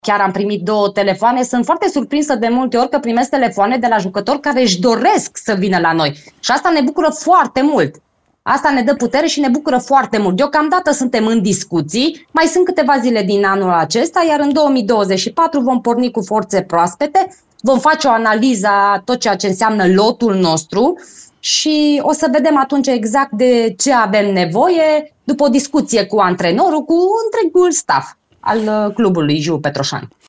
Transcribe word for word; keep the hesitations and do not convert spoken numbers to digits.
chiar am primit două telefoane. Sunt foarte surprinsă de multe ori că primesc telefoane de la jucători care își doresc să vină la noi. Și asta ne bucură foarte mult. Asta ne dă putere și ne bucură foarte mult. Deocamdată suntem în discuții, mai sunt câteva zile din anul acesta, iar în două mii douăzeci și patru vom porni cu forțe proaspete, vom face o analiză a tot ceea ce înseamnă lotul nostru și o să vedem atunci exact de ce avem nevoie, după o discuție cu antrenorul, cu întregul staff al clubului Jiu Petroșani.